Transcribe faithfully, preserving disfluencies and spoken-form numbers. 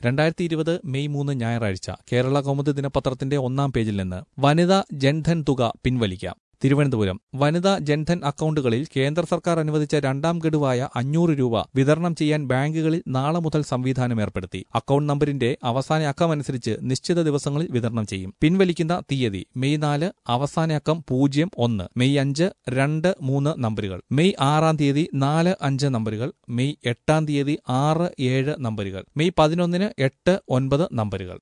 രണ്ടായിരത്തി ഇരുപത് മെയ് മൂന്ന് ഞായറാഴ്ച കേരള കൗമുദി ദിനപത്രത്തിന്റെ ഒന്നാം പേജിൽ നിന്ന് വനിതാ ജൻധൻ തുക പിൻവലിക്കാം. തിരുവനന്തപുരം വനിതാ ജൻധൻ അക്കൗണ്ടുകളിൽ കേന്ദ്ര സർക്കാർ അനുവദിച്ച രണ്ടാം ഗഡുവായ അഞ്ഞൂറ് രൂപ വിതരണം ചെയ്യാൻ ബാങ്കുകളിൽ നാളെ മുതൽ സംവിധാനം ഏർപ്പെടുത്തി. അക്കൗണ്ട് നമ്പരിന്റെ അവസാന അക്കമനുസരിച്ച് നിശ്ചിത ദിവസങ്ങളിൽ വിതരണം ചെയ്യും. പിൻവലിക്കുന്ന തീയതി മെയ് നാല്, അവസാന അക്കം പൂജ്യം ഒന്ന്, മെയ് അഞ്ച്, രണ്ട്, മൂന്ന് നമ്പറുകൾ, മെയ് ആറാം തീയതി നാല്, അഞ്ച് നമ്പറുകൾ, മെയ് എട്ടാം തീയതി ആറ്, ഏഴ് നമ്പറുകൾ, മെയ് പതിനൊന്നിന് എട്ട്, ഒൻപത് നമ്പറുകൾ.